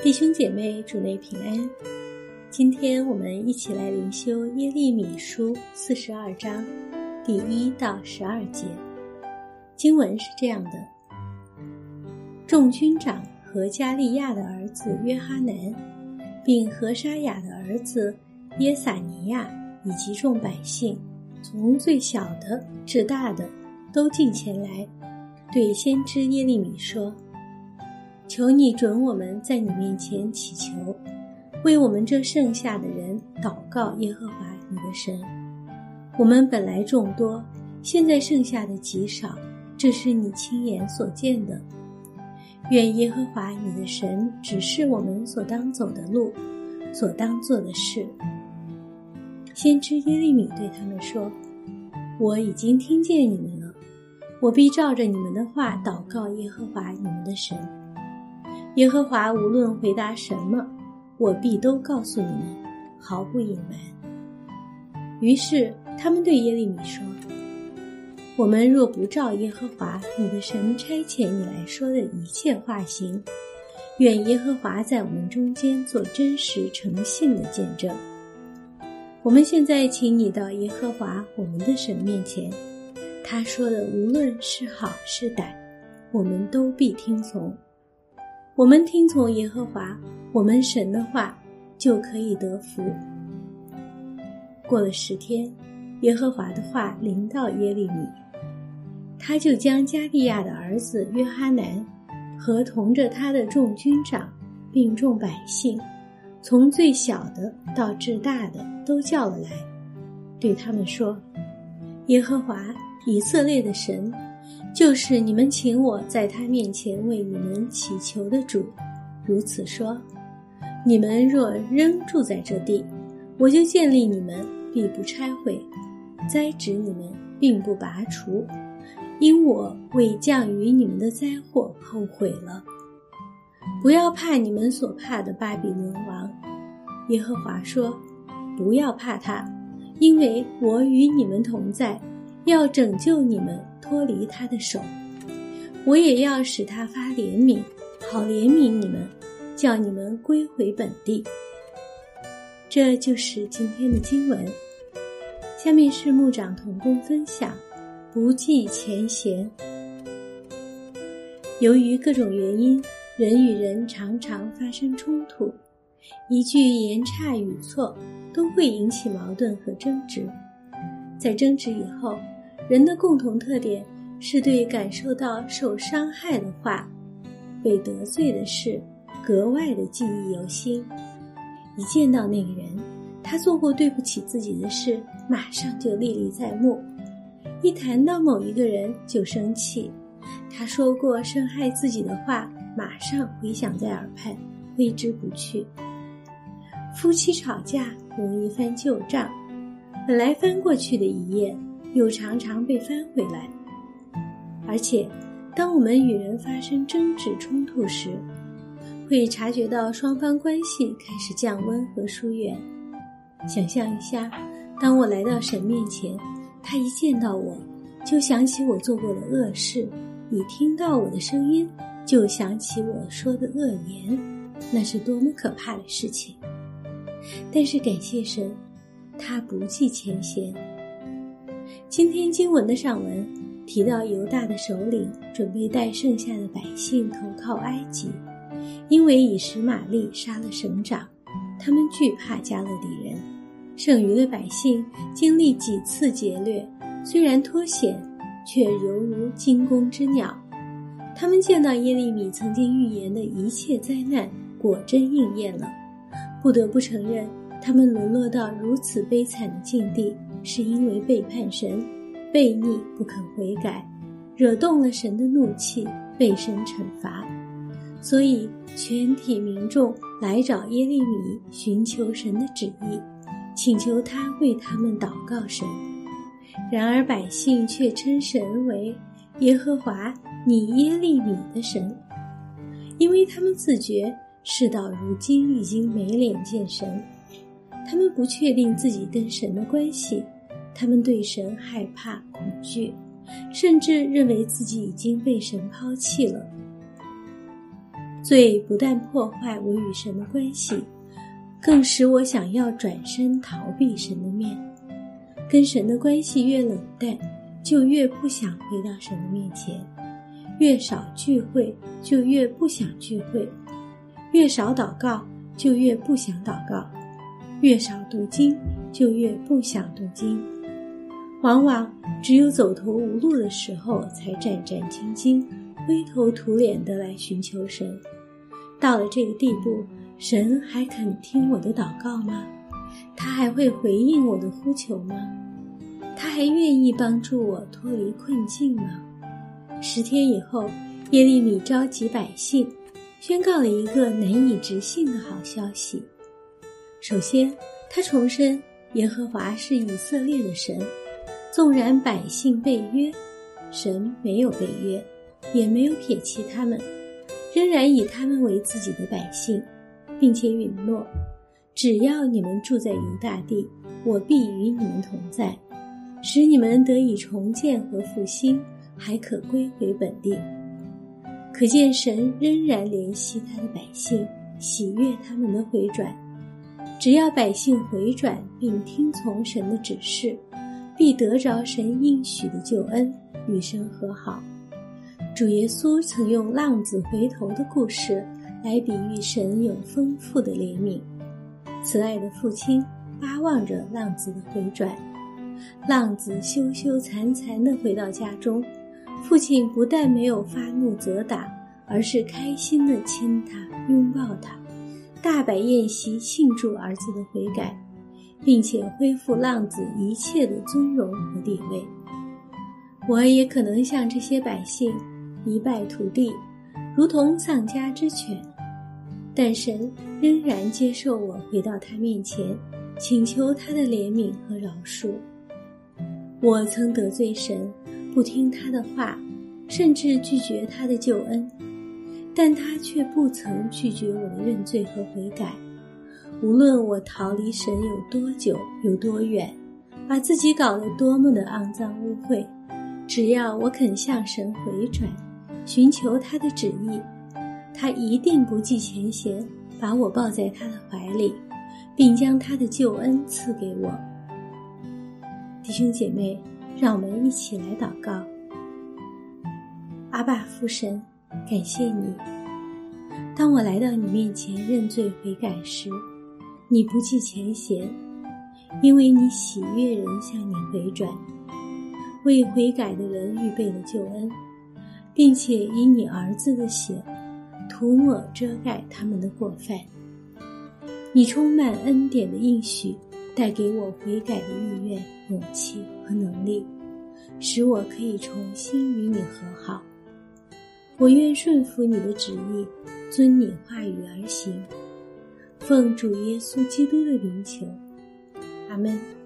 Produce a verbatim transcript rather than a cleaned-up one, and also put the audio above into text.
弟兄姐妹，主内平安。今天我们一起来灵修耶利米书四十二章第一到十二节。经文是这样的：众军长和加利亚的儿子约哈南，并何沙雅的儿子耶撒尼亚，以及众百姓，从最小的至大的，都进前来，对先知耶利米说：求你准我们在你面前祈求，为我们这剩下的人祷告耶和华你的神。我们本来众多，现在剩下的极少，这是你亲眼所见的。愿耶和华你的神指示我们所当走的路，所当做的事。先知耶利米对他们说：我已经听见你们了，我必照着你们的话祷告耶和华你们的神。耶和华无论回答什么，我必都告诉你们，毫不隐瞒。于是他们对耶利米说：我们若不照耶和华你的神差遣你来说的一切话行，愿耶和华在我们中间做真实诚信的见证。我们现在请你到耶和华我们的神面前，他说的无论是好是歹，我们都必听从。我们听从耶和华我们神的话，就可以得福。过了十天，耶和华的话临到耶利米，他就将加利亚的儿子约哈南和同着他的众军长并众百姓，从最小的到至大的都叫了来，对他们说：耶和华以色列的神，就是你们请我在他面前为你们祈求的主，如此说：你们若仍住在这地，我就建立你们，必不拆毁；栽植你们，并不拔除，因我为降于你们的灾祸后悔了。不要怕你们所怕的巴比伦王，耶和华说：不要怕他，因为我与你们同在，要拯救你们脱离他的手。我也要使他发怜悯，好怜悯你们，叫你们归回本地。这就是今天的经文。下面是牧长同工分享，不计前嫌。由于各种原因，人与人常常发生冲突，一句言差语错都会引起矛盾和争执。在争执以后，人的共同特点是对感受到受伤害的话、被得罪的事格外的记忆犹新。一见到那个人，他做过对不起自己的事，马上就历历在目。一谈到某一个人就生气，他说过伤害自己的话，马上回响在耳畔，挥之不去。夫妻吵架容易翻旧账，本来翻过去的一页，又常常被翻回来。而且当我们与人发生争执冲突时，会察觉到双方关系开始降温和疏远。想象一下，当我来到神面前，他一见到我就想起我做过的恶事，一听到我的声音就想起我说的恶言，那是多么可怕的事情。但是感谢神，他不计前嫌。今天经文的上文提到犹大的首领准备带剩下的百姓投靠埃及，因为以实玛利杀了省长，他们惧怕加勒底人。剩余的百姓经历几次劫掠，虽然脱险，却犹如惊弓之鸟。他们见到耶利米曾经预言的一切灾难果真应验了，不得不承认，他们沦落到如此悲惨的境地，是因为背叛神，悖逆不肯悔改，惹动了神的怒气，被神惩罚。所以全体民众来找耶利米寻求神的旨意，请求他为他们祷告神。然而百姓却称神为耶和华你耶利米的神，因为他们自觉事到如今已经没脸见神，他们不确定自己跟神的关系，他们对神害怕恐惧，甚至认为自己已经被神抛弃了。 罪不但破坏我与神的关系，更使我想要转身逃避神的面。跟神的关系越冷淡，就越不想回到神的面前；越少聚会，就越不想聚会；越少祷告，就越不想祷告；越少读经，就越不想读经。往往只有走投无路的时候，才战战兢兢、灰头土脸地来寻求神。到了这个地步，神还肯听我的祷告吗？他还会回应我的呼求吗？他还愿意帮助我脱离困境吗？十天以后，耶利米召集百姓，宣告了一个难以置信的好消息。首先，他重申耶和华是以色列的神，纵然百姓背约，神没有背约，也没有撇弃他们，仍然以他们为自己的百姓，并且允诺，只要你们住在犹大地，我必与你们同在，使你们得以重建和复兴，还可归回本地。可见神仍然怜惜他的百姓，喜悦他们的回转。只要百姓回转并听从神的指示，必得着神应许的救恩，与神和好。主耶稣曾用浪子回头的故事来比喻神有丰富的怜悯。慈爱的父亲巴望着浪子的回转，浪子羞羞惭惭地回到家中，父亲不但没有发怒责打，而是开心地亲他拥抱他，大摆宴席庆祝儿子的悔改，并且恢复浪子一切的尊荣和地位。我也可能像这些百姓一败涂地，如同丧家之犬，但神仍然接受我回到他面前，请求他的怜悯和饶恕。我曾得罪神，不听他的话，甚至拒绝他的救恩，但他却不曾拒绝我的认罪和悔改。无论我逃离神有多久有多远，把自己搞得多么的肮脏污秽，只要我肯向神回转，寻求他的旨意，他一定不计前嫌，把我抱在他的怀里，并将他的救恩赐给我。弟兄姐妹，让我们一起来祷告。阿爸父神，感谢你，当我来到你面前认罪悔改时，你不计前嫌，因为你喜悦人向你回转，为悔改的人预备了救恩，并且以你儿子的血涂抹遮盖他们的过犯。你充满恩典的应许，带给我悔改的意愿、勇气和能力，使我可以重新与你和好。我愿顺服你的旨意，遵你话语而行。奉主耶稣基督的名求，阿们。